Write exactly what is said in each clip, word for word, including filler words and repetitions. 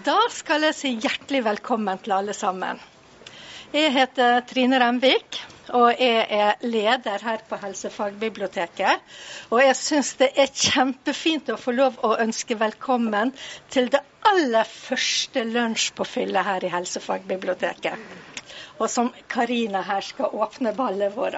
Da skal jeg si hjertelig velkommen til alle sammen. Jeg heter Trine Remvik, og jeg er leder her på Helsefagbiblioteket. Og jeg synes det er kjempefint å få lov å ønske velkommen til det aller første lunsjpåfyllet her i Helsefagbiblioteket. Og som Karina her skal åpne ballet våre.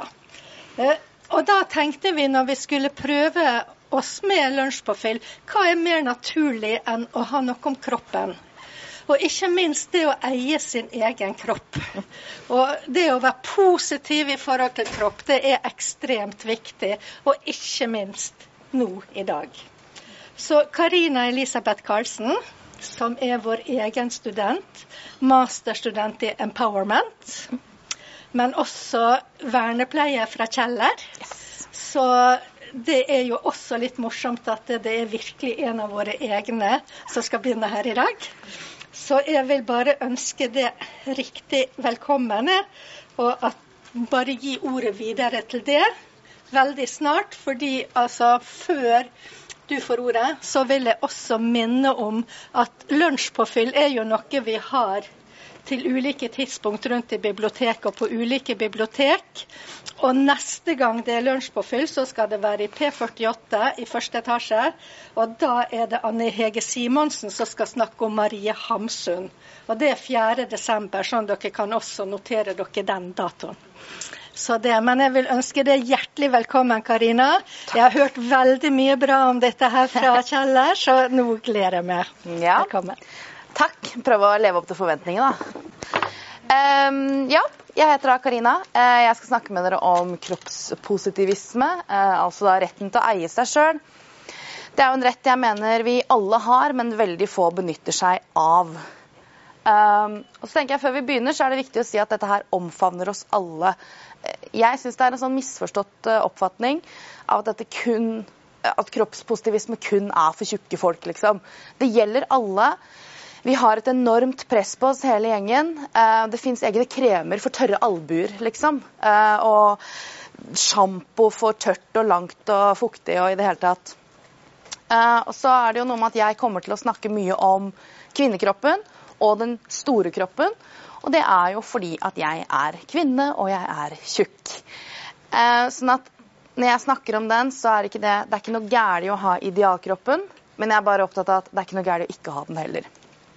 Og da tenkte vi når vi skulle prøve oss med lunsjpåfyll, hva er mer naturlig enn å ha noe om kroppen? Og ikke minst det å eie sin egen kropp. Og det å være positiv i forhold til kropp, det er ekstremt viktig, og ikke minst nå i dag. Så Karina Elisabeth Karlsen, som er vår egen student, masterstudent i empowerment, men også vernepleier fra Kjeller. Så det er jo også litt morsomt at det er virkelig en av våre egne som skal begynne her i dag. Så jeg vil bare ønske det riktig velkommen, og at bare gi ordet videre til det veldig snart, fordi altså før du får ordet, så vil jeg også minne om at lunsjpåfyll er jo noe vi har til ulike tidspunkt rundt i biblioteket og på ulike bibliotek. Og neste gang det er lunsjpåfyll, så skal det være i P førtiåtte i første etasje. Og da er det Anne Hege Simonsen som skal snakke om Marie Hamsun. Og det er fjerde desember, sånn dere kan også notere dere den datoen. Så det, men jeg vil ønske deg hjertelig velkommen, Karina. Jeg har hørt veldig mye bra om dette her fra Kjeller, så nå gleder jeg meg. Ja. Velkommen. Takk. Prøve å leve opp til forventningene, da. Um, ja, jeg heter da Karina. Uh, jeg skal snakke med dere om kroppspositivisme, uh, altså da retten til å eie seg selv. Det er jo en rett jeg mener vi alle har, men veldig få benytter seg av. Um, og så tenker jeg, før vi begynner, så er det viktig å si at dette her omfavner oss alle. Jeg synes det er en sånn misforstått uh, oppfatning av at dette kun, at kroppspositivisme kun er for tjukke folk, liksom. Det gjelder alle. Vi har et enormt press på oss hele gjengen. Det finnes egne kremer for tørre albuer, liksom. Og shampoo for tørt og langt og fuktig og i det hele tatt. Og så er det jo noe med at jeg kommer til å snakke mye om kvinnekroppen og den store kroppen. Og det er jo fordi at jeg er kvinne og jeg er tjukk. Sånn at når jeg snakker om den, så er det ikke, det, det er ikke noe gærlig å ha idealkroppen. Men jeg er bare opptatt av at det er ikke noe gærlig å ikke ha den heller.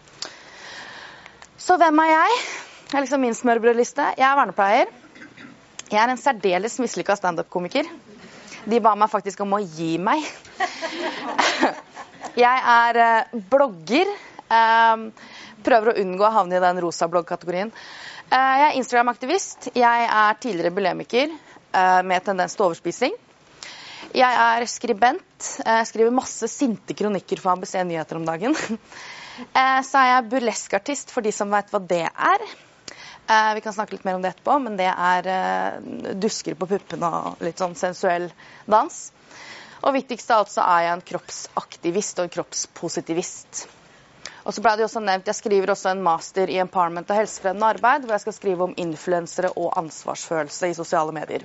Så hvem er jeg? Jeg er liksom min smørbrødliste. Jeg er vernepleier. Jeg er en særdeles mislykket stand-up-komiker. De ba meg faktisk om å gi meg. Jeg er uh, blogger. Um, prøver å unngå å havne i den rosa bloggkategorien. Uh, jeg er Instagram-aktivist. Jeg er tidligere bulimiker uh, med tendens til overspising. Jeg er skribent. Jeg skriver masse sinte kronikker for A B C Nyheter om dagen. Så er jeg burleskartist for de som vet hva det er. Vi kan snakke litt mer om det etterpå, men det er dusker på puppene og litt sånn sensuell dans. Og viktigst av alt så er jeg en kroppsaktivist og en kroppspositivist. Og så ble det jo også nevnt, jeg skriver også en master i empowerment og helsefremmende arbeid, hvor jeg skal skrive om influensere og ansvarsfølelse i sosiale medier.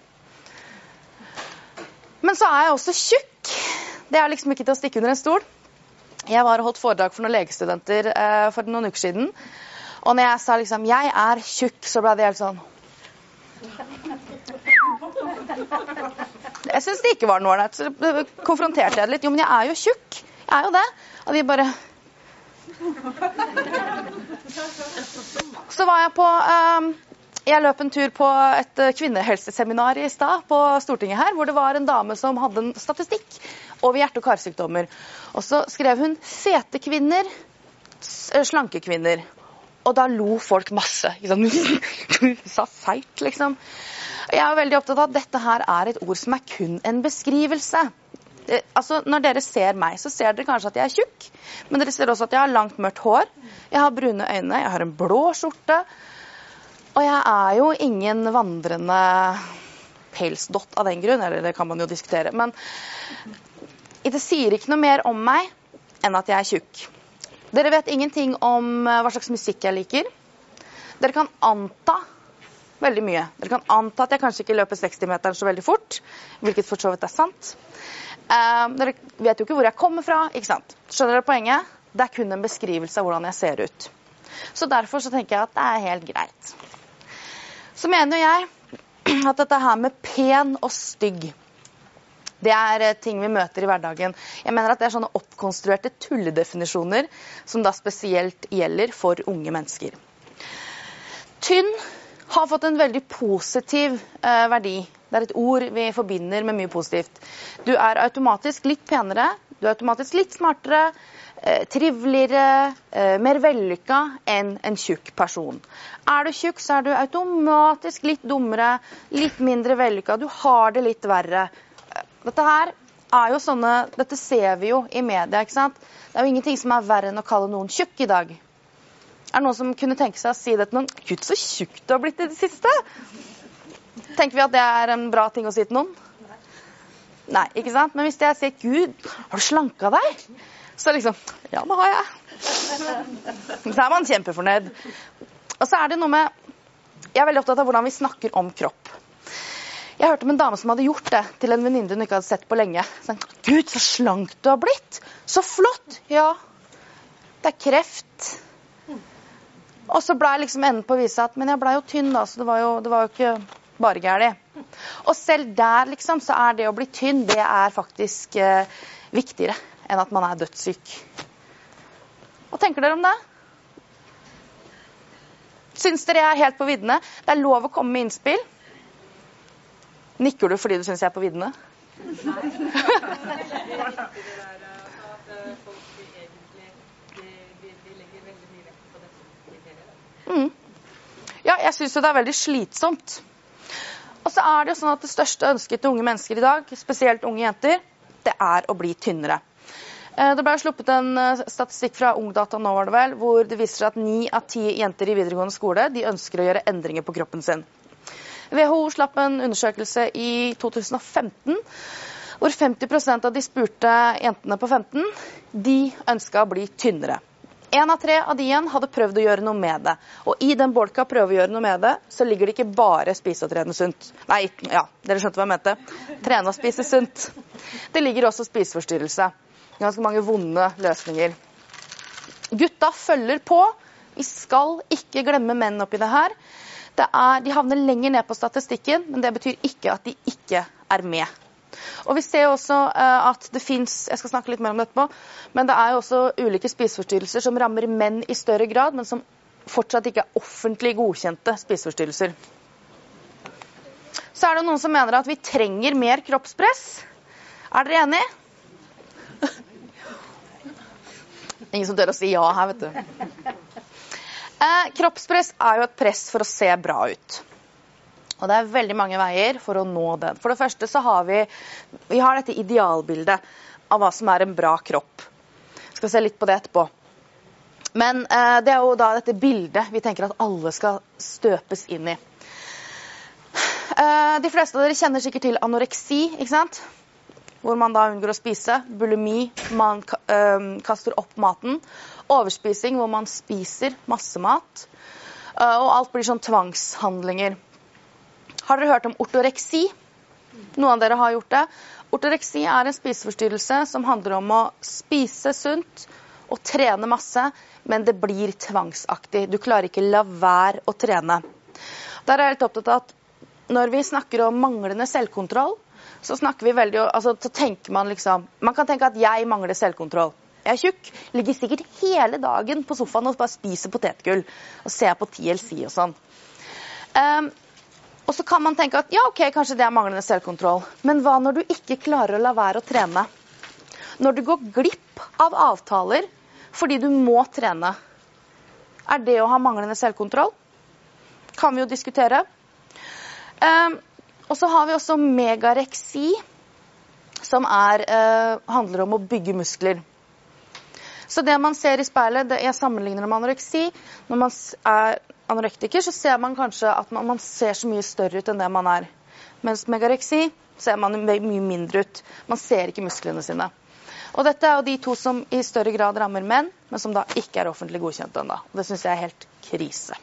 Men så er jeg også tjukk. Det er liksom ikke til å stikke under en stol. Jeg var og holdt foredrag for noen legestudenter eh, for noen uker siden. Og når jeg sa liksom, jeg er tjukk, så ble det helt sånn. Jeg synes det ikke var noe der, så konfronterte jeg det litt. Jo, men jeg er jo tjukk. Jeg er jo det. Og de bare... Så var jeg på... Um, Jeg løp en tur på et kvinnehelseseminar i stad på Stortinget her, hvor det var en dame som hadde en statistikk over hjerte- og karsykdommer. Og så skrev hun fete kvinner, slanke kvinner. Og da lo folk masse. Hun sa feit, liksom. Jeg er veldig opptatt av at dette her er et ord som er kun en beskrivelse. Altså, når dere ser meg, så ser dere kanskje at jeg er tjukk, men dere ser også at jeg har langt mørkt hår, jeg har brune øyne, jeg har en blå skjorte, og jeg er jo ingen vandrende pelsdott av den grunn, eller det kan man jo diskutere, men det sier ikke noe mer om meg enn at jeg er tjukk. Dere vet ingenting om hva slags musikk jeg liker. Dere kan anta veldig mye. Dere kan anta at jeg kanskje ikke løper seksti-meteren så veldig fort, hvilket for så vidt er sant. Uh, dere vet jo ikke hvor jeg kommer fra, ikke sant? Skjønner dere poenget? Det er kun en beskrivelse av hvordan jeg ser ut. Så derfor så tenker jeg at det er helt greit. Så mener jeg at dette her med pen og stygg, det er ting vi møter i hverdagen. Jeg mener at det er sånne oppkonstruerte tulledefinisjoner som da spesielt gjelder for unge mennesker. Tynn har fått en veldig positiv eh, verdi. Det er et ord vi forbinder med mye positivt. Du er automatisk litt penere, du er automatisk litt smartere, eh, triveligere, eh, mer vellykket enn en tjukk person. Er du tjukk, så er du automatisk litt dummere, litt mindre vellykket, du har det litt verre. Dette her er jo sånne, dette ser vi jo i media, ikke sant? Det er jo ingenting som er verre enn å kalle noen tjukk i dag. Er det noen som kunne tenke seg å si det til noen? Gud, så tjukk du har blitt i det siste! Tenker vi at det er en bra ting å si til noen? Nei, ikke sant? Men hvis jeg sier, Gud, har du slanket deg? Så liksom, ja, det har jeg. Så er man kjempefornøyd. Og så er det noe med, jeg er veldig opptatt av hvordan vi snakker om kropp. Jeg hørte om en dame som hadde gjort det til en venninne hun ikke hadde sett på lenge. Så, Gud, så slank du har blitt! Så flott! Ja, det er kreft. Og så ble jeg liksom enden på å vise at, men jeg ble jo tynn da, så det var jo, det var jo ikke bare gærlig. Og selv der liksom, så er det å bli tynn, det er faktisk eh, viktigere enn at man er dødssyk. Hva tenker dere om det? Syns dere jeg er helt på viddene? Det er lov å komme med innspill. Nikker du fordi du syns jeg er på viddene? Mm. Ja, jeg synes jo det er veldig slitsomt. Og så er det jo sånn at det største ønsket til unge mennesker i dag, spesielt unge jenter, det er å bli tynnere. Det ble sluppet en statistikk fra Ungdata nå, var det vel, hvor det viser seg at ni av ti jenter i videregående skole, de ønsker å gjøre endringer på kroppen sin. W H O slapp en undersøkelse i to tusen og femten, hvor femti prosent av de spurte jentene på femten, de ønsket å bli tynnere. En av tre av de igjen hadde prøvd å gjøre noe med det. Og i den bolka prøve å gjøre noe med det, så ligger det ikke bare spise og trene sunt. Nei, ja, dere skjønte hva jeg mente. Trene og spise sunt. Det ligger også spiseforstyrrelse. Ganske mange vonde løsninger. Gutta følger på. Vi skal ikke glemme menn oppi det her. Det er, de havner lenger ned på statistikken, men det betyr ikke at de ikke er med. Og vi ser også uh, at det finnes, jeg skal snakke litt mer om dette på, men det er jo også ulike spiseforstyrrelser som rammer menn i større grad, men som fortsatt ikke er offentlig godkjente spiseforstyrrelser. Så er det noen som mener at vi trenger mer kroppspress. Er dere enige? Ingen som tør å si ja her, vet du. Uh, kroppspress er jo et press for å se bra ut. Og det er veldig mange veier for å nå den. For det første så har vi, vi har dette idealbildet av hva som er en bra kropp. Jeg skal se litt på det etterpå. Men eh, det er jo da dette bildet vi tenker at alle skal støpes inn i. Eh, de fleste av dere kjenner sikkert til anoreksi, ikke sant? Hvor man da unngår å spise. Bulimi, man eh, kaster opp maten. Overspising, hvor man spiser masse mat. Eh, og alt blir sånn tvangshandlinger. Har dere hørt om ortoreksi? Noen av dere har gjort det. Ortoreksi er en spiseforstyrrelse som handler om å spise sunt og trene masse, men det blir tvangsaktig. Du klarer ikke la være å trene. Der er jeg helt opptatt av at når vi snakker om manglende selvkontroll, så snakker vi veldig, altså så tenker man liksom, man kan tenke at jeg mangler selvkontroll. Jeg er tjukk, ligger sikkert hele dagen på sofaen og bare spiser potetgull, og ser på T L C og sånn. Um, Og så kan man tenke at ja, ok, kanskje det er manglende selvkontroll. Men hva når du ikke klarer å la være å trene? Når du går glipp av avtaler fordi du må trene, er det å ha manglende selvkontroll? Kan vi jo diskutere. Um, og så har vi også megareksi, som er, uh, handler om å bygge muskler. Så det man ser i speilet, det jeg sammenligner med anoreksi. Når man er anorektiker, så ser man kanskje at man, man ser så mye større ut enn det man er. Mens megareksi ser man mye mindre ut. Man ser ikke musklene sine. Og dette er jo de to som i større grad rammer menn, men som da ikke er offentlig godkjent ennå. Og det synes jeg er helt krise.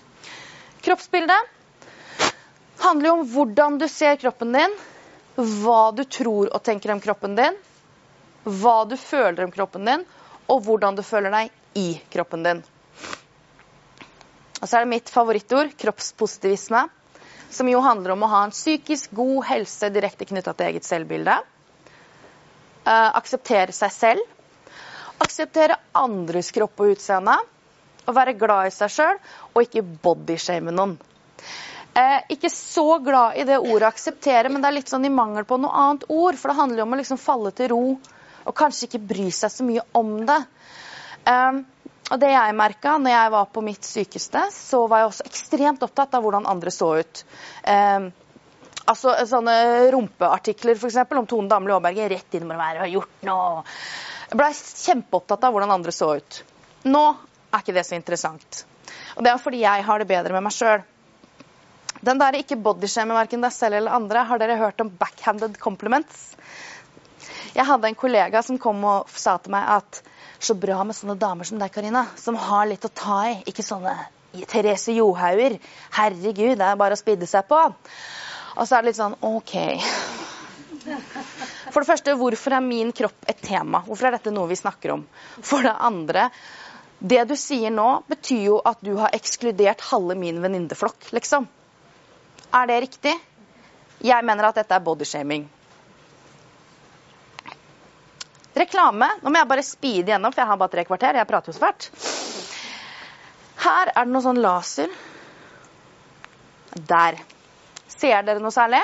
Kroppsbildet handler jo om hvordan du ser kroppen din, hva du tror og tenker om kroppen din, hva du føler om kroppen din, og hvordan du føler deg i kroppen din. Og så er det mitt favorittord, kroppspositivisme, som jo handler om å ha en psykisk god helse direkte knyttet til eget selvbilde. Uh, akseptere seg selv. Akseptere andres kropp og utseende. Og være glad i seg selv, og ikke bodyshame noen. Uh, ikke så glad i det ordet akseptere, men det er litt sånn i mangel på noe annet ord, for det handler jo om å liksom falle til ro, og kanskje ikke bry seg så mye om det. Um, og det jeg merket når jeg var på mitt sykeste, så var jeg også ekstremt opptatt av hvordan andre så ut. Um, altså sånne rumpeartikler for eksempel, om Tone Damli Aaberge, rett inn med hva jeg har gjort nå. Jeg ble kjempeopptatt av hvordan andre så ut. Nå er ikke det så interessant. Og det er fordi jeg har det bedre med meg selv. Den der ikke bodyshame hverken deg selv eller andre, har dere hørt om backhanded compliments? Jeg hadde en kollega som kom og sa til meg at så bra med sånne damer som deg, Karina, som har litt å ta i, ikke sånne Therese Johauer. Herregud, det er bare å spidde seg på. Og så er det litt sånn, ok. For det første, hvorfor er min kropp et tema? Hvorfor er dette noe vi snakker om? For det andre, det du sier nå betyr jo at du har ekskludert halve min venindeflokk, liksom. Er det riktig? Jeg mener at dette er bodyshaming. Reklame, nå må jeg bare speede gjennom, for jeg har bare tre kvarter, jeg prater jo svært. Her er det noe sånn laser. Der. Ser dere noe særlig?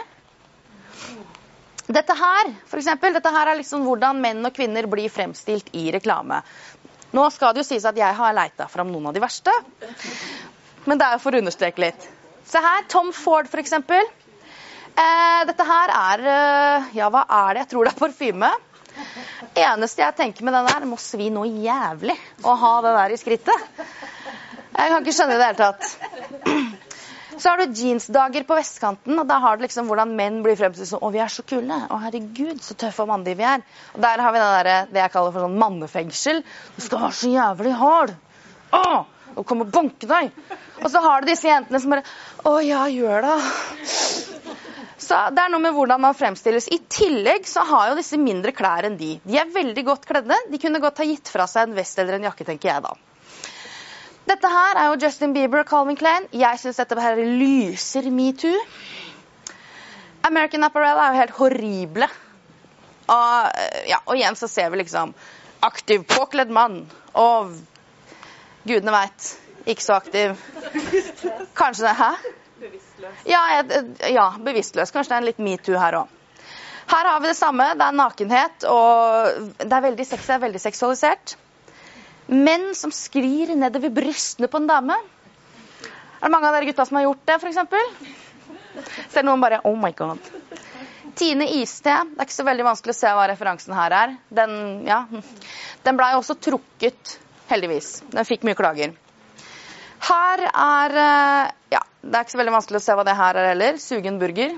Dette her, for eksempel, dette her er liksom hvordan menn og kvinner blir fremstilt i reklame. Nå skal det jo sies at jeg har leita fram noen av de verste, men det er jo for å understreke litt. Se her, Tom Ford for eksempel. Eh, dette her er, ja, hva er det? Jeg tror det er parfyme. Eneste jeg tenker med den der, må svi noe jævlig å ha det der i skrittet. Jeg kan ikke skjønne det hele tatt. Så har du jeansdager på vestkanten, og da har du liksom hvordan menn blir fremstilt som, å, vi er så kule, å herregud, så tøffe og mandige vi er. Og der har vi den der, det jeg kaller for sånn mannefengsel. Du skal være så jævlig hard. Åh, og komme og banke deg. Og så har du disse jentene som bare, å ja, gjør det. Så det er noe med hvordan man fremstilles. I tillegg så har jo disse mindre klær enn de. De er veldig godt kledde. De kunne godt ha gitt fra seg en vest eller en jakke, tenker jeg da. Dette her er jo Justin Bieber og Calvin Klein. Jeg synes dette her lyser MeToo. American Apparel er jo helt horrible. Og, ja, og igjen så ser vi liksom aktiv, påkledd mann. Og gudene vet, ikke så aktiv. Kanskje det, hæ? Bevisstløs. Ja, ja, bevisstløs. Kanskje det er en litt MeToo her også. Her har vi det samme. Det er nakenhet, og det er veldig sexy, veldig seksualisert. Menn som sklir nedover brystene på en dame. Er det mange av dere gutta som har gjort det, for eksempel? Ser noen bare, oh my god. Tine Iste, det er ikke så veldig vanskelig å se hva referansen her er. Den, ja, den ble jo også trukket, heldigvis. Den fikk mye klager. Her er, ja, det er ikke så veldig vanskelig å se hva det her er heller. Sugen burger.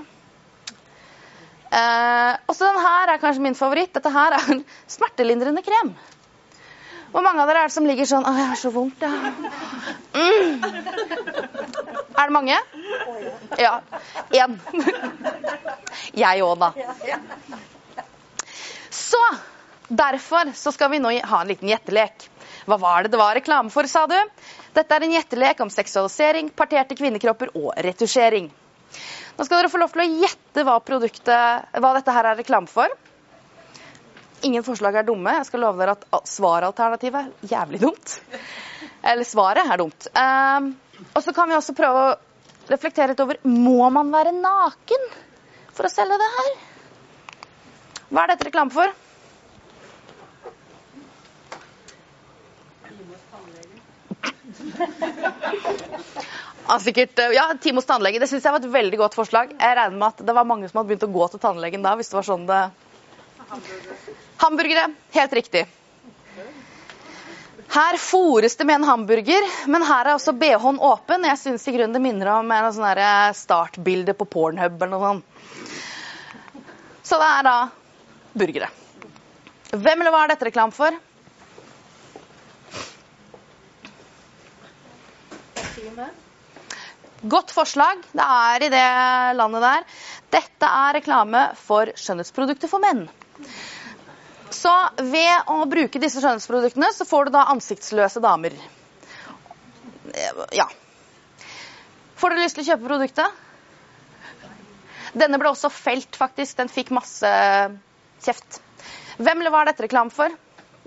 Eh, også den her er kanskje min favoritt. Dette her er en smertelindrende krem. Hvor mange av dere er det som ligger sånn, åh, jeg har så vondt, ja. Mm. Er det mange? Ja, en. Jeg også da. Så, derfor så skal vi nå ha en liten gjettelek. Hva var det det var reklame for, sa du? Dette er en gjettelek om seksualisering, parterte kvinnekropper og retusjering. Nå skal dere få lov til å gjette hva produktet, hva dette her er reklame for. Ingen forslag er dumme. Jeg skal love dere at svaralternativet er jævlig dumt. Eller svaret er dumt. Um, og så kan vi også prøve å reflektere litt over, må man være naken for å selge det her? Hva er dette reklame for? Ah, sikkert, ja, time hos tannlege. Det synes jeg var et veldig godt forslag. Jeg regner med at det var mange som hadde begynt å gå til tannlegen da, hvis det var sånn det... Hamburgere. Hamburgere, helt riktig. Her fôres det med en hamburger, men her er også B H-en åpen. Jeg synes i grunnen det minner om en sånn her startbilde på Pornhub eller noe sånt. Så det er da burgere. Hvem eller hva er dette reklam for? Godt forslag. Det er i det landet der. Dette er reklame for skjønnhetsprodukter for menn. Så ved å bruke disse skjønnhetsproduktene, så får du da ansiktsløse damer. Ja. Får du lyst til å kjøpe produktet? Denne ble også felt, faktisk. Den fikk masse kjeft. Hvem eller hva er dette reklame for?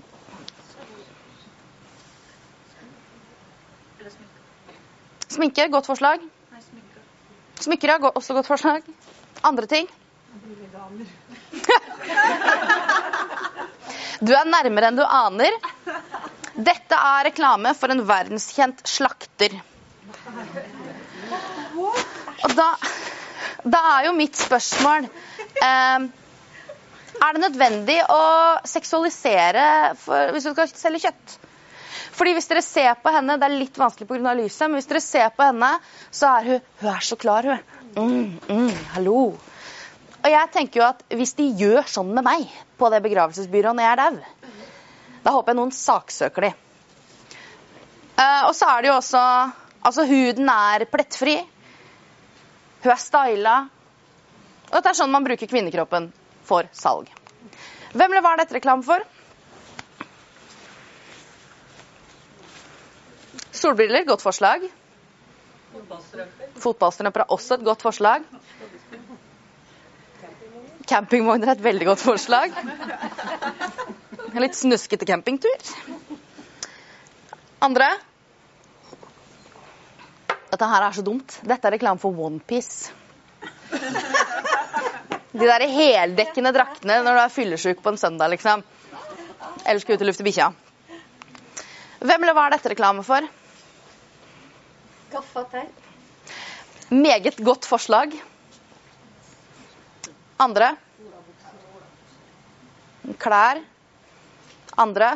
Sminke, godt forslag. Smykker, ja, også godt forslag. Andre ting? Du er nærmere enn du aner. Dette er reklame for en verdenskjent slakter. Og da, da er jo mitt spørsmål, eh, er det nødvendig å seksualisere for, hvis du skal selge kjøtt? Fordi hvis dere ser på henne, det er litt vanskelig på grunn av lyset, men hvis dere ser på henne, så er hun, hun er så klar, hun. Mm, mm, hallo. Og jeg tenker jo at hvis de gjør sånn med meg på det begravelsesbyrået når jeg er dau, da håper jeg noen saksøker de. Uh, og så er det jo også, altså huden er plettfri, hun er stylet, og dette er sånn man bruker kvinnekroppen for salg. Hvem eller hva er dette reklame for? Solbriller, godt forslag. Fotballstrømper er også et godt forslag. Campingvogner er et veldig godt forslag. En litt snuskete campingtur. Andre? Dette her er så dumt. Dette er reklame for OnePiece. De der heldekkende draktene når du er fyllesyk på en søndag, liksom. Eller skal ut og lufte bikkja. Hvem eller hva er dette reklame for? Gaffateip. Meget godt forslag. Andre? Klær. Andre?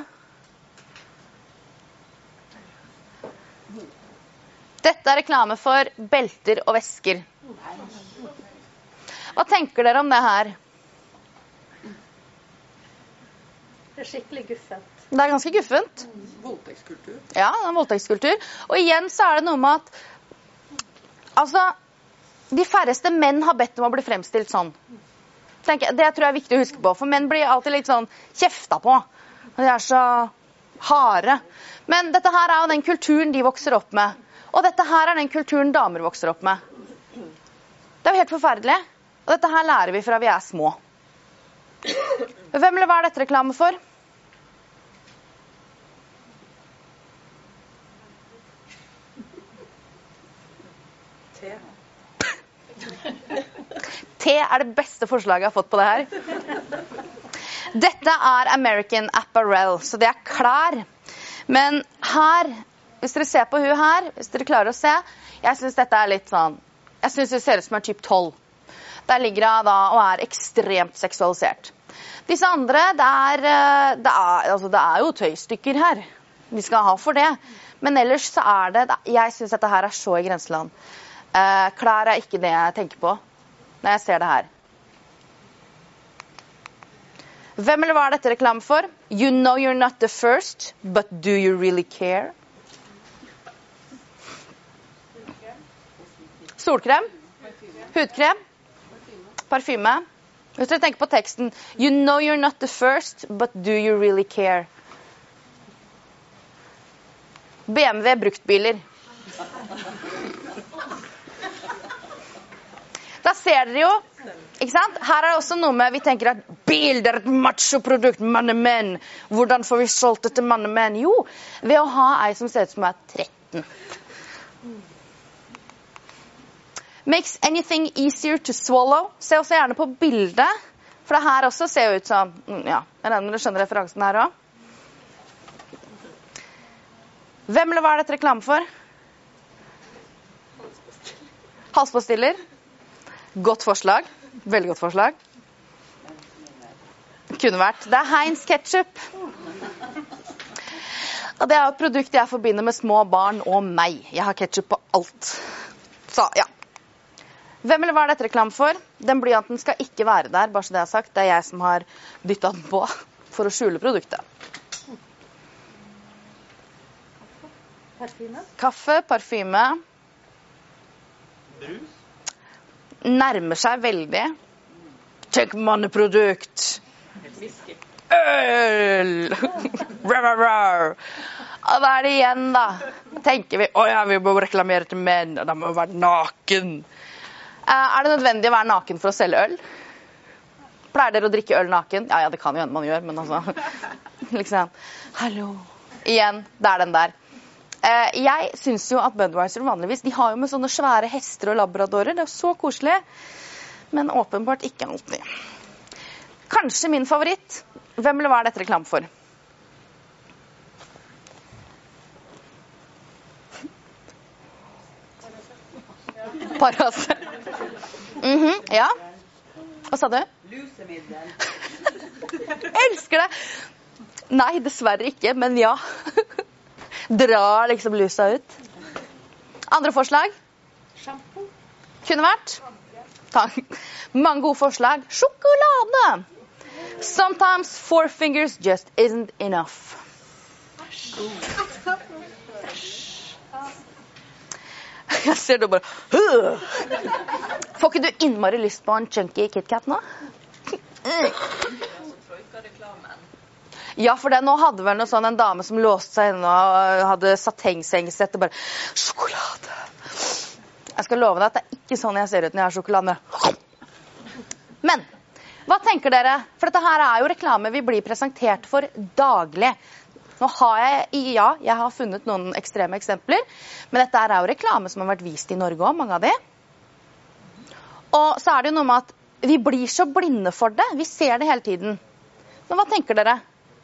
Dette er reklame for belter og vesker. Hva tenker dere om det her? Det er skikkelig guffent. Det er ganske guffent. Voldtektskultur. Ja, det er en voldtektskultur. Og igjen så er det noe med at altså, de færreste menn har bedt om å bli fremstilt sånn. Tenk, det tror jeg er viktig å huske på, for menn blir alltid litt sånn kjefta på. De er så harde. Men dette her er jo den kulturen de vokser opp med. Og dette her er den kulturen damer vokser opp med. Det er jo helt forferdelig. Og dette her lærer vi fra vi er små. Hvem eller hva er dette reklame for? Te. Te er det beste forslaget jeg har fått på det her. Dette er American Apparel, så det er klær. Men her, hvis dere ser på hun her, hvis dere klarer å se, jeg synes dette er litt sånn, jeg synes det ser ut som en typ tolv. Der ligger hun da og er ekstremt seksualisert. Disse andre, det er, det er, altså det er jo tøystykker her. Vi skal ha for det. Men ellers så er det, jeg synes dette her er så i grenseland. Eh, klær er ikke det jeg tenker på når jeg ser det her. Hvem eller hva er dette reklame for? You know you're not the first, but do you really care? Solkrem? Hudkrem? Parfyme? Hvis dere tenker på teksten, you know you're not the first, but do you really care? B M W bruktbiler. Da ser dere jo, ikke sant? Her er det også noe med, vi tenker at bil, det er et macho-produkt, mannemenn. Hvordan får vi solgt det til mannemenn? Jo, ved å ha ei som ser ut som er tretten. Makes anything easier to swallow. Se også gjerne på bildet, for det her også ser ut som, ja, jeg regner med dere skjønner referansen her også. Hvem eller hva er dette reklame for? Halspastiller. Godt forslag. Veldig godt forslag. Kunne vært. Det er Heinz ketchup. Og det er et produkt jeg forbinder med små barn og meg. Jeg har ketchup på alt. Så, ja. Hvem eller hva er dette reklame for? Den blyanten skal ikke være der, bare så det er sagt. Det er jeg som har dyttet den på for å skjule produktet. Parfyme. Kaffe, parfyme. Brus. Nærmer seg veldig. Tenk manneprodukt. Whisky. øl! Rar, rar, rar. Og da er det igjen, da. Tenker vi, å ja, vi må reklamere til menn, og da må vi være naken. Eh, er det nødvendig å være naken for å selge øl? Pleier dere å drikke øl naken? Ja, ja, det kan jo hende man gjør, men altså, liksom, hallo. Igjen, det er den der. Eh, jeg synes jo at Budweiser vanligvis, de har jo med sånne svære hester og labradorer, det er jo så koselig, men åpenbart ikke alltid. Kanskje min favoritt. Hvem eller hva er dette reklame for? Paracet. Mhm, ja. Hva sa du? Lusemiddel. Elsker det. Nei, dessverre ikke, men ja. Dra liksom lusa ut. Andre forslag? Shampoo. Kunne vært? Takk. Mange gode forslag. Sjokolade. Sometimes four fingers just isn't enough. Jeg ser det bare. Får ikke du innmari lyst på en chunky KitKat nå? Ja, for det, nå hadde vel noe sånn en dame som låste seg inne og hadde satengsengssett og bare sjokolade. Jeg skal love deg at det er ikke sånn jeg ser ut når jeg har sjokolade. Men hva tenker dere? For dette her er jo reklame vi blir presentert for daglig. Nå har jeg, ja, jeg har funnet noen ekstreme eksempler, men dette er jo reklame som har vært vist i Norge også, mange av de. Og så er det jo noe med at vi blir så blinde for det. Vi ser det hele tiden. Men hva tenker dere?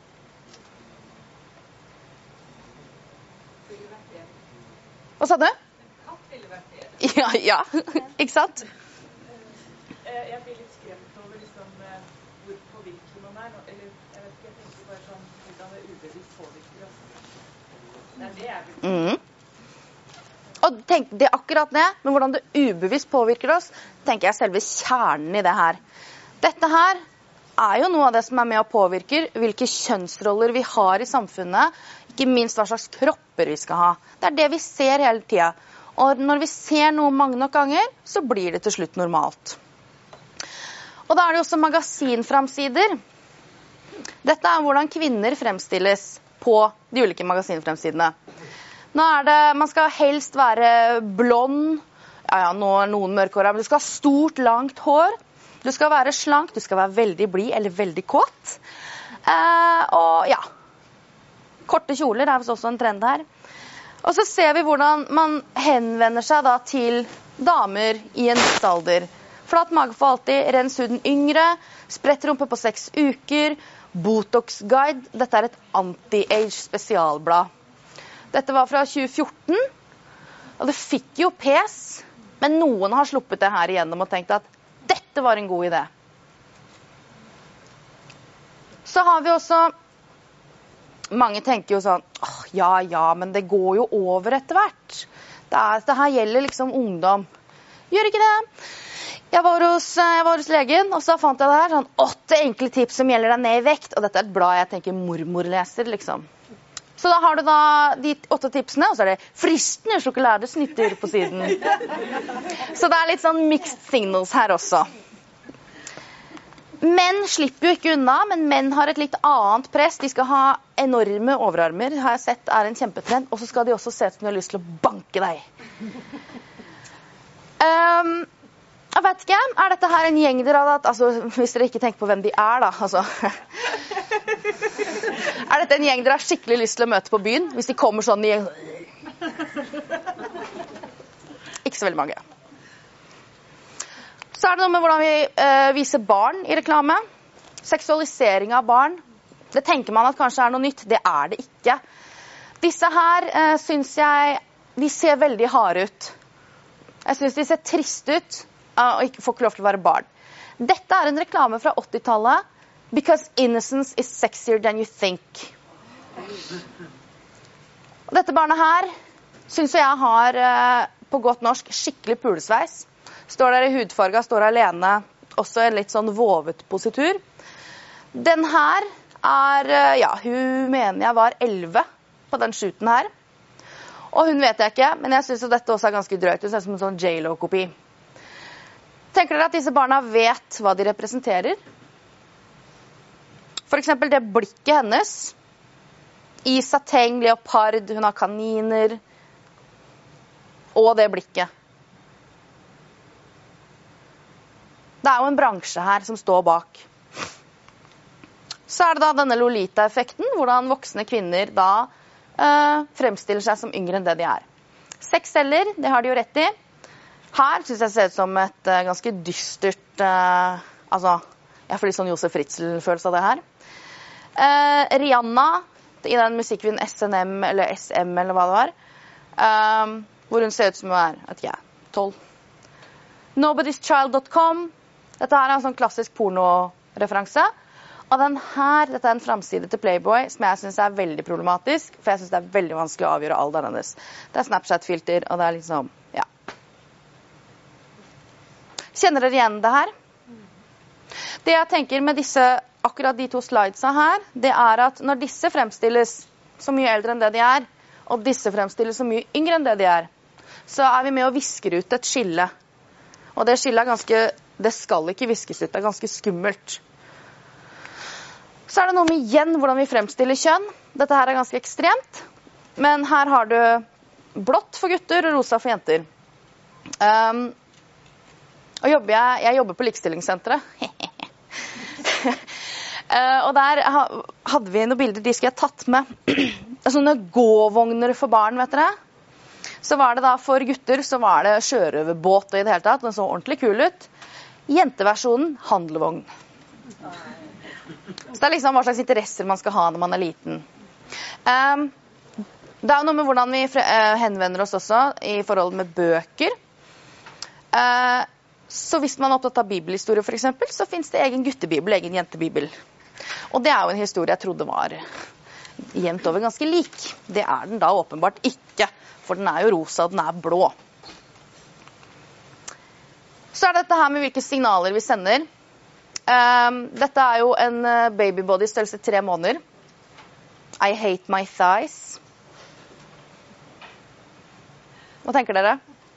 Hva sa du? Ja, ja, ikke sant? Jeg blir litt skremt over liksom, hvor påvirkelig man er. Eller, jeg vet ikke, jeg tenker bare sånn, hvordan det ubevisst påvirker oss. Det er det jeg vil. Mm. Og tenk, det er akkurat det, men hvordan det ubevisst påvirker oss, tenker jeg selve kjernen i det her. Dette her er jo noe av det som er med og påvirker hvilke kjønnsroller vi har i samfunnet, ikke minst hva slags kropper vi skal ha. Det er det vi ser hele tiden. Og når vi ser noe mange nok ganger, så blir det til slutt normalt. Og da er det også magasinframsider. Dette er hvordan kvinner fremstilles på de ulike magasinfremsidene. Nå er det, man skal helst være blond, ja, ja, nå er noen mørkhåret, men du skal ha stort, langt hår. Du skal være slank, du skal være veldig blid eller veldig kåt. Eh, og ja, korte kjoler er også en trend her. Og så ser vi hvordan man henvender seg da til damer i en viss alder. Flat mage for alltid, rens huden yngre, spredt rumpe på seks uker, Botox Guide. Dette er et anti-age spesialblad. Dette var fra tjue fjorten, og det fikk jo pes, men noen har sluppet det her igjennom og tenkt at dette var en god idé. Så har vi også, mange tenker jo sånn, åh, ja, ja, men det går jo over etter hvert. Det, er, det her gjelder liksom ungdom. Gjør ikke det? Jeg var, hos, jeg var hos legen, og så fant jeg det her, sånn åtte enkle tips som gjelder deg ned i vekt, og dette er et blad jeg tenker mormor leser, liksom. Så da har du da de åtte tipsene, og så er det fristende sjokoladesnitter på siden. Så det er litt sånn mixed signals her også. Menn slipper jo ikke unna, men menn har et litt annet press. De skal ha enorme overarmer, har jeg sett er en kjempetrend, og så skal de også se ut som de har lyst til å banke deg. Um, jeg vet ikke, er dette her en gjeng dere hadde, altså hvis dere ikke tenker på hvem de er da, altså. Er dette en gjeng dere har skikkelig lyst til å møte på byen, hvis de kommer sånn i... Ikke så veldig mange. Så er det noe med hvordan vi eh, viser barn i reklame. Seksualisering av barn. Det tenker man at kanskje er noe nytt. Det er det ikke. Disse her eh, synes jeg, de ser veldig harde ut. Jeg synes de ser trist ut, og ikke får ikke lov til å være barn. Dette er en reklame fra åttitallet. Because innocence is sexier than you think. Og dette barnet her synes jeg har, eh, på godt norsk, skikkelig pulesveis. Står der i hudfarga, står alene, også en litt sånn vovet positur. Den her er, ja, hun mener jeg var elleve på den shooten her. Og hun vet jeg ikke, men jeg synes at dette også er ganske drøyt. Det ser ut som en sånn J Lo kopi. Tenker dere at disse barna vet hva de representerer? For eksempel det blikket hennes. I sateng, leopard, hun har kaniner. Og det blikket. Det er jo en bransje her som står bak. Så er det da denne Lolita-effekten, hvordan voksne kvinner da eh, fremstiller seg som yngre enn det de er. Seks celler, det har de jo rett i. Her synes jeg ser ut som et uh, ganske dystert, uh, altså, jeg får litt sånn Josef Fritzl-følelse av det her. Uh, Rihanna, i den musikkvideoen S N M, eller S M, eller hva det var, um, hvor hun ser ut som hun er, vet ikke jeg, tolv. Nobody's Child dot com, dette her er en sånn klassisk porno-referanse. Og den her, dette er en framside til Playboy, som jeg synes er veldig problematisk, for jeg synes det er veldig vanskelig å avgjøre alderen hennes. Det er Snapchat-filter, og det er liksom, ja. Kjenner dere igjen det her? Det jeg tenker med disse, akkurat de to slidesa her, det er at når disse fremstilles så mye eldre enn det de er, og disse fremstilles så mye yngre enn det de er, så er vi med å visker ut et skille. Og det skillet er ganske, det skal ikke viskes ut, det er ganske skummelt. Så er det noe med igjen hvordan vi fremstiller kjønn. Dette her er ganske ekstremt, men her har du blått for gutter og rosa for jenter. Um, og jobber jeg, jeg jobber på likestillingssenteret. uh, og der hadde vi noen bilder, de skulle jeg tatt med. Sånne gåvogner for barn, vet dere. Så var det da for gutter, så var det sjørøverbåt og i det hele tatt. Den så ordentlig kul ut. Jenteversjonen, handelvogn. Så det er liksom hva slags interesser man skal ha når man er liten. Um, det er jo noe med hvordan vi uh, henvender oss også i forhold med bøker. Uh, så hvis man er opptatt av bibelhistorie for eksempel, så finnes det egen guttebibel, egen jentebibel. Og det er jo en historie jeg trodde var jevnt over ganske lik. Det er den da åpenbart ikke, for den er jo rosa og den er blå. Så er det dette her med hvilke signaler vi sender. Um, dette er jo en babybody størrelse tre måneder. I hate my thighs. Hva tenker dere?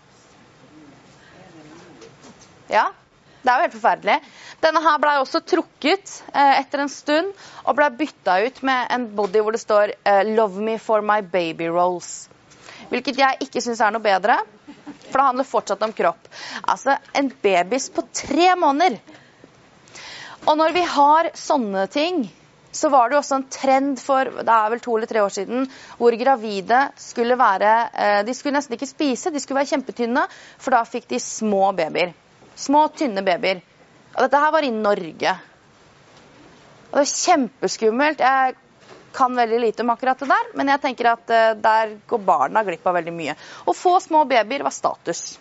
Ja, det er jo helt forferdelig. Denne her ble også trukket eh, etter en stund, og ble byttet ut med en body hvor det står eh, Love me for my baby rolls. Hvilket jeg ikke synes er noe bedre, for det handler fortsatt om kropp. Altså, en babys på tre måneder. Og når vi har sånne ting, så var det jo også en trend for, det er vel to eller tre år siden, hvor gravide skulle være, de skulle nesten ikke spise, de skulle være kjempetynne, for da fikk de små babyer. Små, tynne babyer. Og dette her var i Norge. Og det er kjempeskummelt. Jeg kan veldig lite om akkurat det der, men jeg tenker at der går barna glipp av veldig mye. Og få små babyer var status.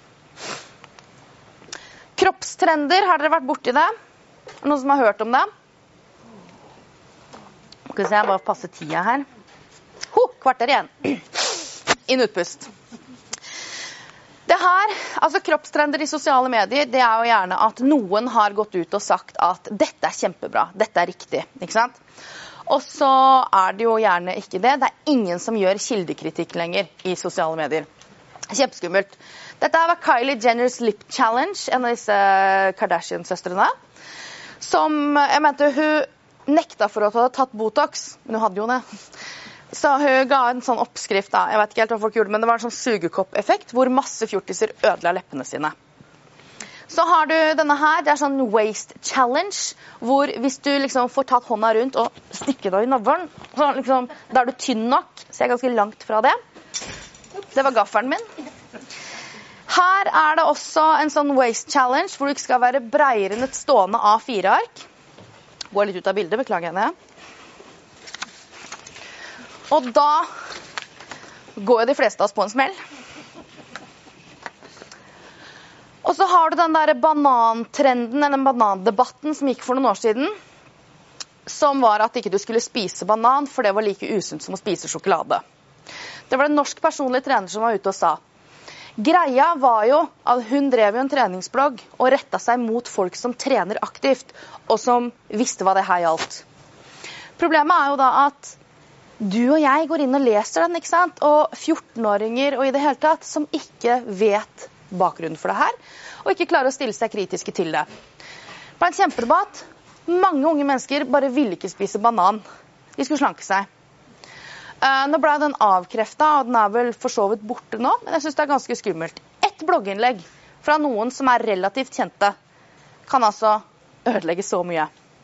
Kroppstrender, har dere vært borti det? Noen som har hørt om det? Skal vi se, jeg bare passe tida her. Ho, kvarter igjen. Inn utpust. Det her, altså kroppstrender i sosiale medier, det er jo gjerne at noen har gått ut og sagt at dette er kjempebra, dette er riktig, ikke sant? Og så er det jo gjerne ikke det. Det er ingen som gjør kildekritikk lenger i sosiale medier. Kjempeskummelt. Dette var Kylie Jenners Lip Challenge, en av disse Kardashian-søstrene. Som, jeg mente, hun nekta for å ha tatt Botox, men hun hadde jo det. Så hun ga en sånn oppskrift, da. Jeg vet ikke helt hva folk gjorde, men det var en sånn sugekopp-effekt, hvor masse fjortiser ødela leppene sine. Så har du denne her, det er sånn waist challenge, hvor hvis du liksom får tatt hånda rundt og stikker deg i navlen, så liksom, da er du tynn nok, så jeg er ganske langt fra det. Det var gafferen min. Her er det også en sånn waist challenge, hvor du ikke skal være breiere enn et stående A fire ark. Går litt ut av bildet, beklager henne. Og da går jo de fleste av oss på en smell. Og så har du den der banantrenden, eller banandebatten som gikk for noen år siden, som var at ikke du skulle spise banan, for det var like usunt som å spise sjokolade. Det var en norsk personlig trener som var ute og sa, greia var jo at hun drev jo en treningsblogg og rettet seg mot folk som trener aktivt, og som visste hva det her gjaldt. Problemet er jo da at du og jeg går inn og leser den, ikke sant? Og fjortenåringer og i det hele tatt, som ikke vet bakgrunnen for det her, og ikke klarer å stille seg kritiske til det. Det var en kjempedebatt. Mange unge mennesker bare ville ikke spise banan. De skulle slanke seg. Uh, nå ble den avkreftet, og den er vel for så vidt borte nå, men jeg synes det er ganske skummelt. Et blogginnlegg fra noen som er relativt kjente kan altså ødelegge så mye.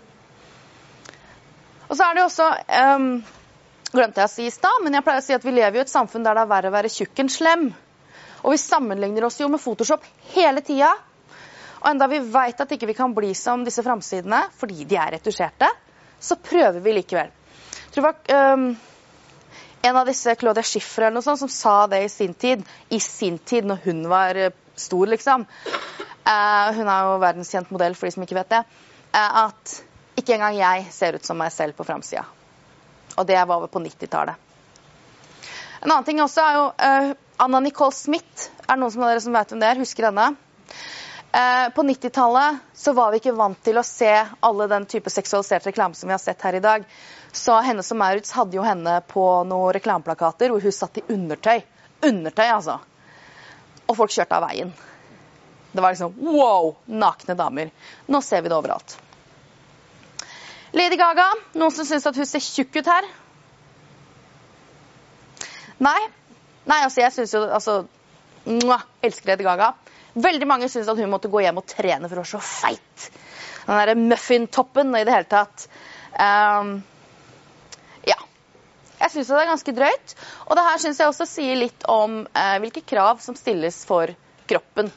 Og så er det jo også, um, glemte jeg å si i stad, men jeg pleier å si at vi lever i et samfunn der det er verre å være tjukk enn slem. Og vi sammenligner oss jo med Photoshop hele tida. Og enda vi vet at ikke vi kan bli som disse framsidene, fordi de er retusjerte, så prøver vi likevel. Jeg tror det var um, en av disse, Claudia Schiffer eller noe sånt, som sa det i sin tid, i sin tid når hun var stor, liksom. Uh, hun er jo verdenskjent modell for de som ikke vet det. Uh, at ikke engang jeg ser ut som meg selv på framsida. Og det var vel på nittitallet. En annen ting også er jo uh, Anna Nicole Smith. Er det noen som, dere som vet hvem det er? Husker henne? Uh, på nittitallet så var vi ikke vant til å se alle den type seksualisert reklame som vi har sett her i dag. Så henne som Maurits hadde jo henne på noen reklameplakater hvor hun satt i undertøy. Undertøy, altså. Og folk kjørte av veien. Det var liksom, wow, nakne damer. Nå ser vi det overalt. Lady Gaga, noen som synes at hun ser tjukk ut her? Nei? Nei, altså jeg synes jo, altså, mwah, elsker Lady Gaga. Veldig mange synes at hun måtte gå hjem og trene for å være så feit. Den der muffin-toppen i det hele tatt. Um, ja. Jeg synes det er ganske drøyt. Og det her synes jeg også sier litt om uh, hvilke krav som stilles for kroppen.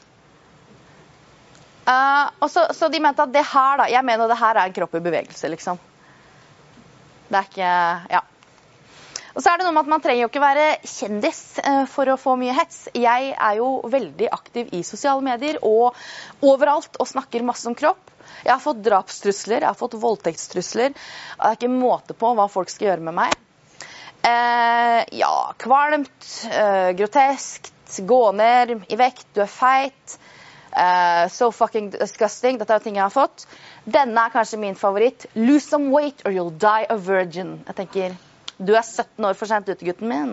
Uh, og så, så de mente at det her da, jeg mener det her er en kropp i bevegelse, liksom. Det er ikke, ja. Og så er det noe med at man trenger jo ikke være kjendis uh, for å få mye hets. Jeg er jo veldig aktiv i sosiale medier og overalt og snakker masse om kropp. Jeg har fått drapstrusler, jeg har fått voldtektstrusler. Det er ikke måte på hva folk skal gjøre med meg. Uh, ja, kvalmt, uh, groteskt, gå ned i vekt, du er feit. Uh, so fucking disgusting. Dette er jo ting jeg har fått. Denne er kanskje min favoritt. Lose some weight or you'll die a virgin. Jeg tenker, du er sytten år for sent ute, gutten min.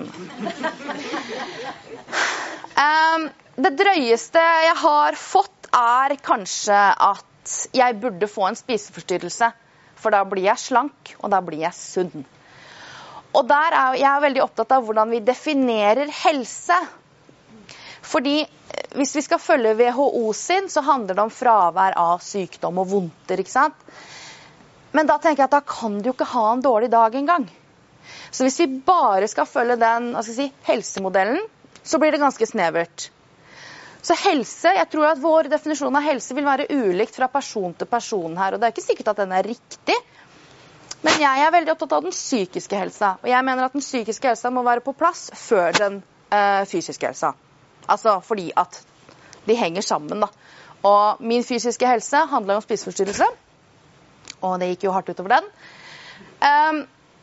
um, det drøyeste jeg har fått er kanskje at jeg burde få en spiseforstyrrelse. For da blir jeg slank, og da blir jeg sunn. Og der er jeg veldig opptatt av hvordan vi definerer helse. Fordi hvis vi skal følge W H O sin, så handler det om fravær av sykdom og vondter, ikke sant? Men da tenker jeg at da kan du jo ikke ha en dårlig dag engang. Så hvis vi bare skal følge den, hva skal jeg si, helsemodellen, så blir det ganske snevert. Så helse, jeg tror at vår definisjon av helse vil være ulikt fra person til person her, og det er ikke sikkert at den er riktig. Men jeg er veldig opptatt av den psykiske helsa, og jeg mener at den psykiske helsa må være på plass før den øh, fysiske helsa. Altså fordi at de henger sammen da. Og min fysiske helse handler om spiseforstyrrelse, og det gikk jo hardt utover den. Um,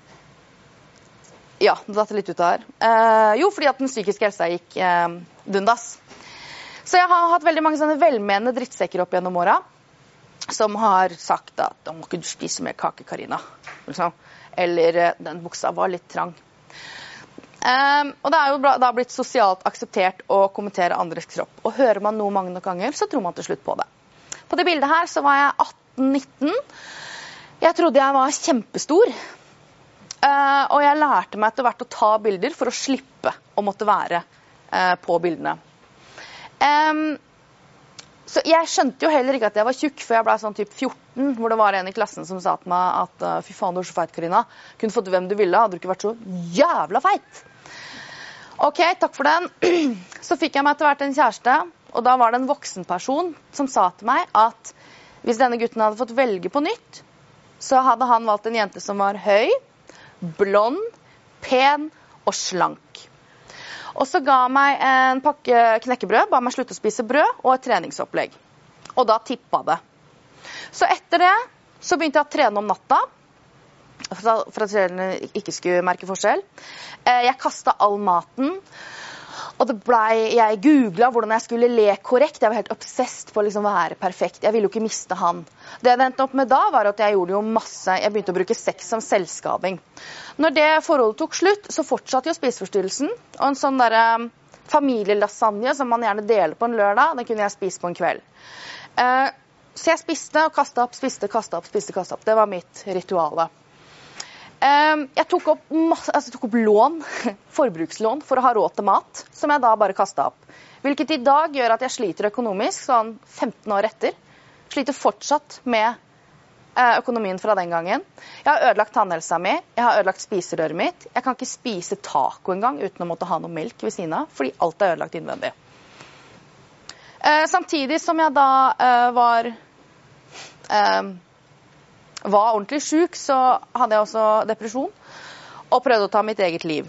ja, det datt litt ut av her. Uh, jo, fordi at den psykiske helsa gikk uh, dundas. Så jeg har hatt veldig mange sånne velmenende drittsekker opp gjennom åra, som har sagt at da må ikke du spise mer kake, Karina. Liksom. Eller uh, den buksa var litt trang. Um, og det er jo bra, det har blitt sosialt akseptert å kommentere andres kropp. Og hører man noe mange nok ganger, så tror man til slutt på det. På det bildet her så var jeg atten nitten. Jeg trodde jeg var kjempestor. Uh, og jeg lærte meg etter hvert å ta bilder for å slippe å måtte være uh, på bildene. Um, så jeg skjønte jo heller ikke at jeg var tjukk, for jeg ble sånn typ fjorten, hvor det var en i klassen som sa til meg at uh, fy faen, du er så feit, Karina. Kunne fått hvem du ville, hadde du ikke vært så jævla feit. Ok, takk for den. Så fikk jeg meg etter hvert en kjæreste, og da var det en voksen person som sa til meg at hvis denne gutten hadde fått velge på nytt, så hadde han valgt en jente som var høy, blond, pen og slank. Og så ga han meg en pakke knekkebrød, ba meg slutte å spise brød og et treningsopplegg. Og da tippet det. Så etter det så begynte jeg å trene om natta, for at foreldrene ikke skulle merke forskjell. Jeg kastet all maten, og det ble, jeg googlet hvordan jeg skulle le korrekt. Jeg var helt obsessed på å liksom være perfekt. Jeg ville jo ikke miste han. Det jeg endte opp med da var at jeg gjorde jo masse, jeg begynte å bruke sex som selvskading. Når det forholdet tok slutt, så fortsatte jo spiseforstyrrelsen, og en sånn der um, familielasagne som man gjerne deler på en lørdag, den kunne jeg spise på en kveld. Uh, så jeg spiste og kastet opp, spiste, kastet opp, spiste, kastet opp. Det var mitt rituale. Um, jeg tok opp, masse, altså, tok opp lån, forbrukslån, for å ha råd til mat, som jeg da bare kastet opp. Hvilket i dag gjør at jeg sliter økonomisk, sånn femten år etter. Sliter fortsatt med uh, økonomien fra den gangen. Jeg har ødelagt tannhelsa mi, jeg har ødelagt spiserøret mitt. Jeg kan ikke spise taco engang uten å måtte ha noe melk ved siden av, fordi alt er ødelagt innvendig. Uh, samtidig som jeg da uh, var... Uh, var ordentlig syk, så hadde jeg også depresjon, og prøvde å ta mitt eget liv.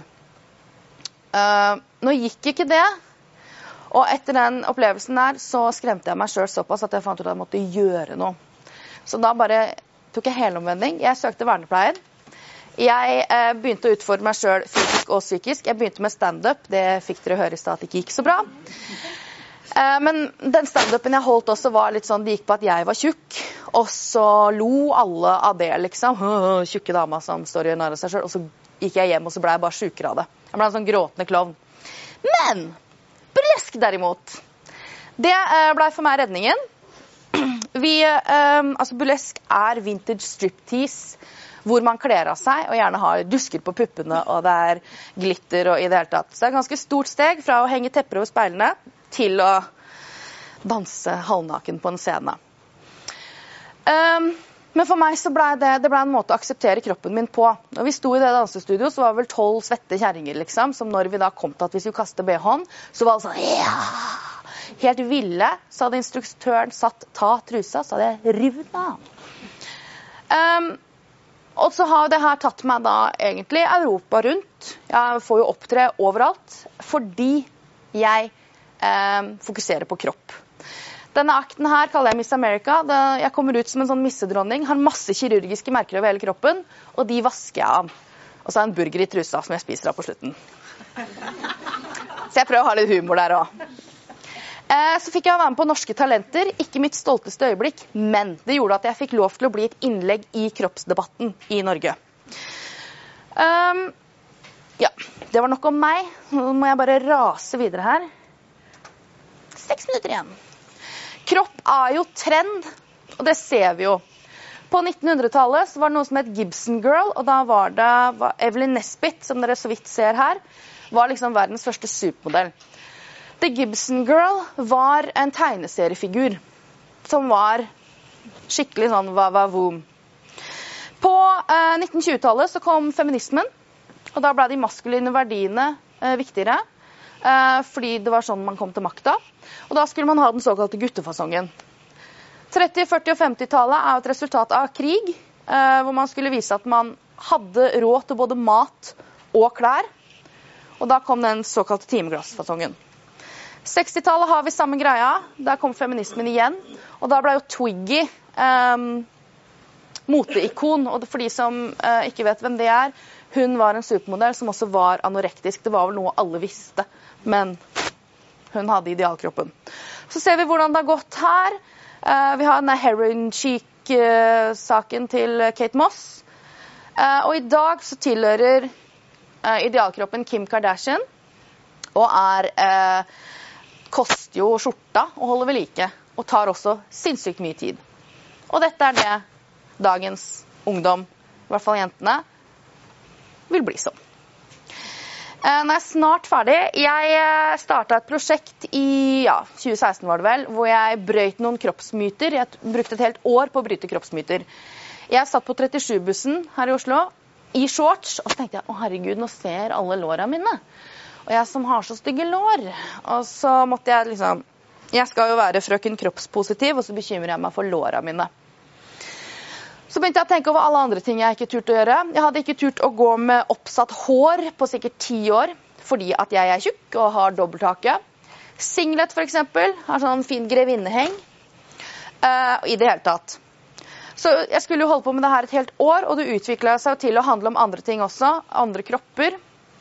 Uh, nå gikk ikke det, og etter den opplevelsen der, så skremte jeg meg selv såpass at jeg fant ut at jeg måtte gjøre noe. Så da bare tok jeg helomvending. Jeg søkte vernepleien. Jeg uh, begynte å utfordre meg selv fysisk og psykisk. Jeg begynte med stand-up, det fikk dere høre i stad at det ikke gikk så bra. Uh, men den stand-upen jeg holdt også var litt sånn, det gikk på at jeg var tjukk, og så lo alle av det, liksom. Tjukke dama som står i nær av seg selv. Og så gikk jeg hjem, og så ble jeg bare sjukere av det. Jeg ble en sånn gråtende klovn. Men burlesk derimot, det ble for meg redningen. Vi, um, altså burlesk er vintage striptease, hvor man kler av seg, og gjerne har dusker på puppene, og det er glitter og i det hele tatt. Så det er et ganske stort steg fra å henge tepper over speilene til å danse halvnaken på en scene. Um, men for meg så ble det, det ble en måte å akseptere kroppen min på. Når vi sto i det dansestudio, så var det vel tolv svette kjerringer, liksom, som når vi da kom til at vi skulle kaste B H-en, så var det sånn, ja, helt ville, så hadde instruktøren satt, ta trusa, så hadde jeg rivet av. Um, og så har det her tatt meg da egentlig Europa rundt. Jeg får jo opptre overalt, fordi jeg um, fokuserer på kropp. Denne akten her kaller jeg Miss America. Jeg kommer ut som en sånn missedronning, har masse kirurgiske merker over hele kroppen, og de vasker jeg av. Og så har jeg en burger i trusa som jeg spiser av på slutten. Så jeg prøver å ha litt humor der også. Så fikk jeg være med på Norske Talenter, ikke mitt stolteste øyeblikk, men det gjorde at jeg fikk lov til å bli et innlegg i kroppsdebatten i Norge. Um, ja, det var nok om meg. Nå må jeg bare rase videre her. Seks minutter igjen. Kropp er jo trend, og det ser vi jo. På nittenhundretallet så var det noe som het Gibson Girl, og da var det var Evelyn Nesbit, som dere så vidt ser her, var liksom verdens første supermodell. The Gibson Girl var en tegneseriefigur som var skikkelig sånn va-va-voom. På eh, nitten-tjue-tallet så kom feminismen, og da ble de maskuline verdiene eh, viktigere. Fordi det var sånn man kom til makta. Og da skulle man ha den såkalte guttefasongen. tretti-, førti- og femti-tallet er et resultat av krig, hvor man skulle vise at man hadde råd til både mat og klær. Og da kom den såkalte timeglassfasongen. seksti-tallet har vi samme greia. Der kom feminismen igjen. Og da ble jo Twiggy um, moteikon. Og for de som uh, ikke vet hvem det er, hun var en supermodell som også var anorektisk. Det var vel noe alle visste. Men hun hadde idealkroppen. Så ser vi hvordan det har gått her. Uh, vi har denne heroin chic-saken uh, til Kate Moss. Uh, og i dag så tilhører uh, idealkroppen Kim Kardashian. Og er, uh, koster jo skjorta og holder ved like. Og tar også sinnssykt mye tid. Og dette er det dagens ungdom, i hvert fall jentene, vil bli som. Nå er jeg snart ferdig. Jeg startet et prosjekt i ja, tjue seksten var det vel, hvor jeg brøt noen kroppsmyter. Jeg brukte et helt år på å bryte kroppsmyter. Jeg satt på trettisju-bussen her i Oslo i shorts, og så tenkte jeg, å herregud, nå ser alle lårene mine. Og jeg som har så stygge lår. Og så måtte jeg liksom, jeg skal jo være frøken kroppspositiv, og så bekymrer jeg meg for lårene mine. Så begynte jeg å tenke over alle andre ting jeg ikke turte å gjøre. Jeg hadde ikke turt å gå med oppsatt hår på sikkert ti år, fordi at jeg er tjukk og har dobbelthake. Singlet for eksempel, har sånn fin grevinneheng. Uh, I det hele tatt. Så jeg skulle jo holde på med det her et helt år, og det utviklet seg til å handle om andre ting også, andre kropper.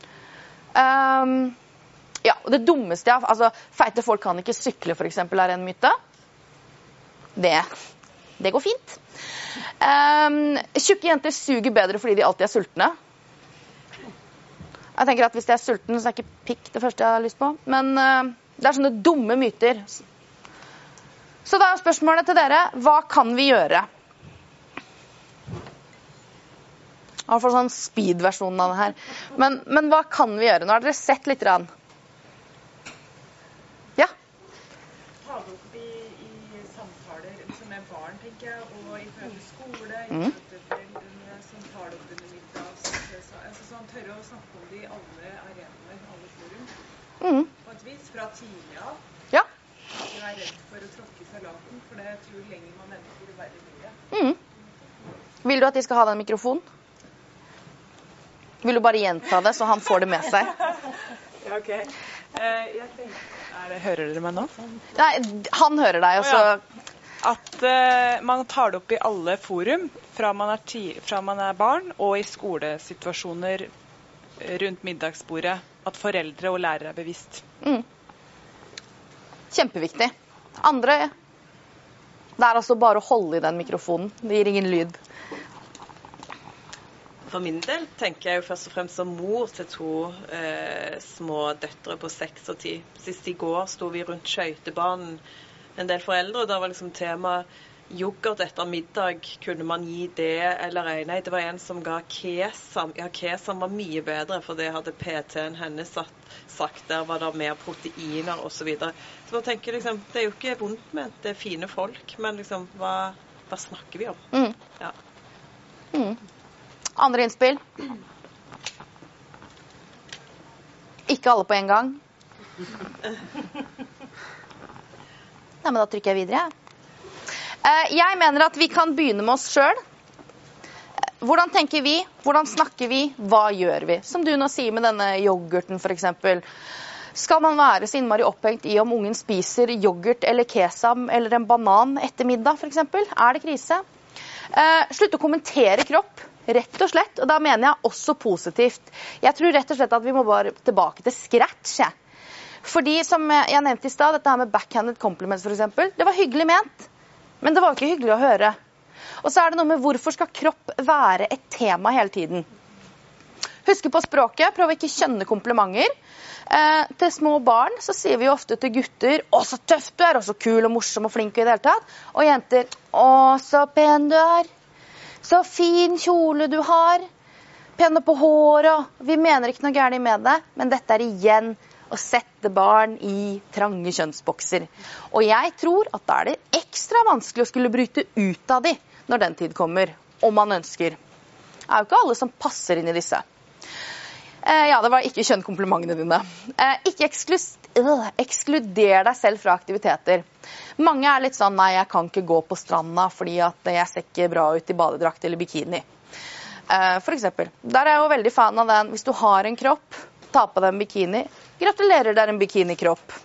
Um, ja, og det dummeste jeg, altså feite folk kan ikke sykle for eksempel, er en myte. Det, det går fint. Um, tjukke jenter suger bedre fordi de alltid er sultne. Jeg tenker at hvis jeg er sulten, så er ikke pikk det første jeg har lyst på. Men uh, det er sånne dumme myter. Så da er spørsmålet til dere, hva kan vi gjøre? I hvert fall sånn speed-versjonen av det her. Men, men hva kan vi gjøre? Nå har dere sett litt rann. Ja? Ta det opp i, i samtaler liksom med barn, tenker jeg, og i forhold til skole, i Mm. forhold til foreldrene som tar det opp under middag. Så, så, altså, sånn, tørre å snakke om det i alle arenaer, alle forum. Mm. På et vis, fra tidlig av. Ja. Ikke være redd for å tråkke i salaten, for det tror jeg lenger man venter, jo verre blir det. Mm. Vil du at de skal ha den mikrofonen? Vil du bare gjenta det, så han får det med seg? Ja, ok. Eh, jeg tenker, er det, hører dere meg nå? Nei, han hører deg, og så... Å, ja. At eh, man tar det opp i alle forum, fra man, er ti, fra man er barn, og i skolesituasjoner rundt middagsbordet, at foreldre og lærere er bevisst. Mm. Kjempeviktig. Andre, det er altså bare å holde i den mikrofonen. Det gir ingen lyd. For min del tenker jeg jo først og fremst som mor til to eh, små døtre på seks og ti. Sist i går sto vi rundt skøytebanen, en del foreldre, og da var liksom tema yoghurt etter middag. Kunne man gi det eller ei? Nei, det var en som ga kesam. Ja, kesam var mye bedre, for det hadde P T-en hennes sagt. Der var det mer proteiner og så videre. Så man tenker liksom, det er jo ikke vondt ment, det er fine folk, men liksom, hva, hva snakker vi om? Mm. Ja. Mm. Andre innspill? Ikke alle på en gang. Nei, men da trykker jeg videre, ja. Jeg mener at vi kan begynne med oss selv. Hvordan tenker vi? Hvordan snakker vi? Hva gjør vi? Som du nå sier med denne yoghurten, for eksempel. Skal man være så innmari opphengt i om ungen spiser yoghurt eller kesam eller en banan etter middag, for eksempel? Er det krise? Slutt å kommentere kropp. Rett og slett, og da mener jeg også positivt. Jeg tror rett og slett at vi må bare tilbake til scratch. Ja. Fordi, som jeg nevnte i stad, dette her med backhanded compliments for eksempel, det var hyggelig ment, men det var ikke hyggelig å høre. Og så er det noe med hvorfor skal kropp være et tema hele tiden. Husk på språket, prøv å ikke kjønne komplimenter. Eh, til små barn så sier vi jo ofte til gutter, å så tøff du er, og så kul og morsom og flink i det hele tatt. Og jenter, å så pen du er. Så fin kjole du har, penne på håret, vi mener ikke noe gærent med det, men dette er igjen å sette barn i trange kjønnsbokser. Og jeg tror at da er det ekstra vanskelig å skulle bryte ut av de når den tid kommer, om man ønsker. Det er jo ikke alle som passer inn i disse. Eh, ja, det var ikke kjønn komplimentene dine. Eh, ikke eksklus øh, ekskluder deg selv fra aktiviteter. Mange er litt sånn, nei, jeg kan ikke gå på stranda fordi at jeg ser ikke bra ut i badedrakt eller bikini. Eh, for eksempel. Der er jeg jo veldig fan av den. Hvis du har en kropp, ta på deg en bikini. Gratulerer, det er en bikinikropp.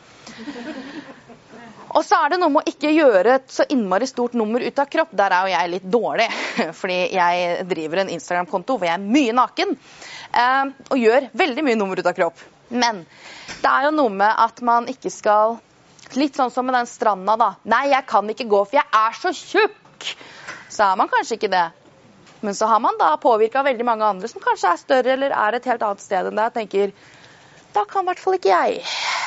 Og så er det noe med å ikke gjøre et så innmari stort nummer ut av kropp. Der er jo jeg litt dårlig, fordi jeg driver en Instagram-konto hvor jeg er mye naken, eh, og gjør veldig mye nummer ut av kropp. Men det er jo noe med at man ikke skal, litt sånn som med den stranda da, nei, jeg kan ikke gå for jeg er så tjukk. Så er man kanskje ikke det. Men så har man da påvirket veldig mange andre som kanskje er større eller er et helt annet sted enn det. Jeg tenker, da kan i hvert fall ikke jeg.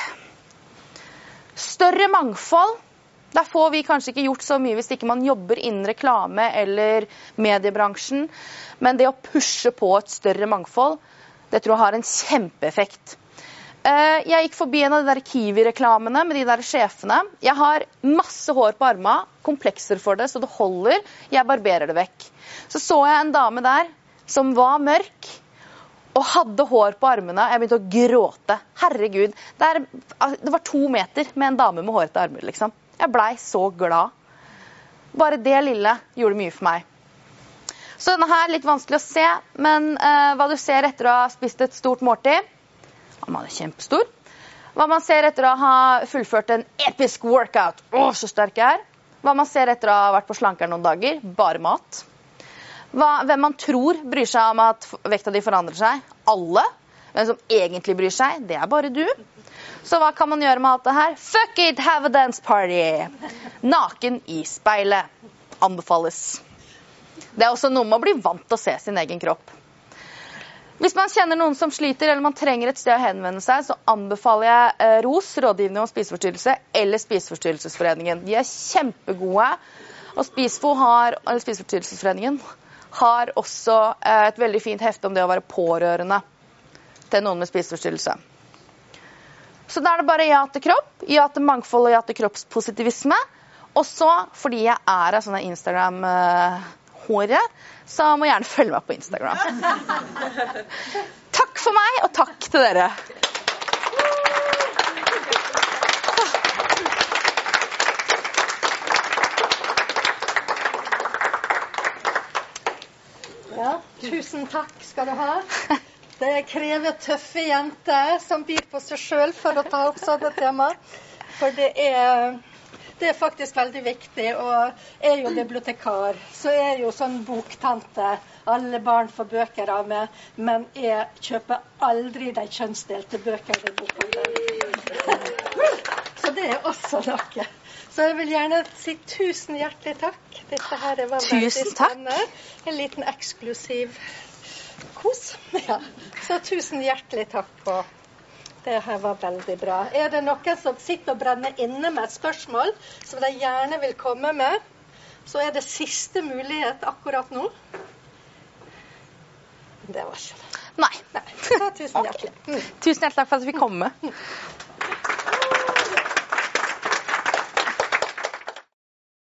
Større mangfold, der får vi kanskje ikke gjort så mye hvis ikke man jobber innen reklame eller mediebransjen, men det å pushe på et større mangfold, det tror jeg har en kjempeeffekt. Jeg gikk forbi en av de der Kiwi-reklamene med de der sjefene. Jeg har masse hår på armene, komplekser for det, så det holder. Jeg barberer det vekk. Så så jeg en dame der som var mørk, og hadde hår på armene. Jeg begynte å gråte. Herregud, det, er, det var to meter med en dame med hårete armer, liksom. Jeg blei så glad. Bare det lille gjorde mye for meg. Så denne her er litt vanskelig å se, men eh, hva du ser etter å ha spist et stort måltid, man er kjempestor. Hva man ser etter å ha fullført en episk workout, åh, så sterk jeg er. Hva man ser etter å ha vært på slankeren noen dager, bare mat. Hva, hvem man tror bryr seg om at vekta de forandrer seg, alle. Hvem som egentlig bryr seg, det er bare du. Så hva kan man gjøre med alt det her? Fuck it, have a dance party! Naken i speilet. Anbefales. Det er også noe med å bli vant til å se sin egen kropp. Hvis man kjenner noen som sliter, eller man trenger et sted å henvende seg, så anbefaler jeg eh, R O S, Rådgivning om spiseforstyrrelse, eller Spiseforstyrrelsesforeningen. De er kjempegode, og Spisfo har, eller Spiseforstyrrelsesforeningen har også eh, et veldig fint hefte om det å være pårørende til noen med spiseforstyrrelse. Så da er det bare ja til kropp, ja til mangfold og ja til kroppspositivisme. Og så, fordi jeg er av sånne Instagram-håre, så må jeg gjerne følge meg på Instagram. Takk for meg, og takk til dere. Ja, tusen takk skal du ha. Det krever tøffe jenter som byr på seg selv for å ta opp sånne tema. For det er, det er faktisk veldig viktig, og jeg er jo bibliotekar, så jeg er jo sånn boktante. Alle barn får bøker av meg, men jeg kjøper aldri de kjønnsdelte bøkene i bokhandelen. Så det er også noe. Så jeg vil gjerne si tusen hjertelig takk. Dette her var veldig spennende. En liten eksklusiv kos. Ja. Så tusen hjertelig takk på. Det her var veldig bra. Er det noen som sitter og brenner inne med et spørsmål som de gjerne vil komme med, så er det siste mulighet akkurat nå. Det var ikke det. Nei. Nei. Så tusen hjertelig. Okay. Tusen hjertelig takk for at vi fikk komme.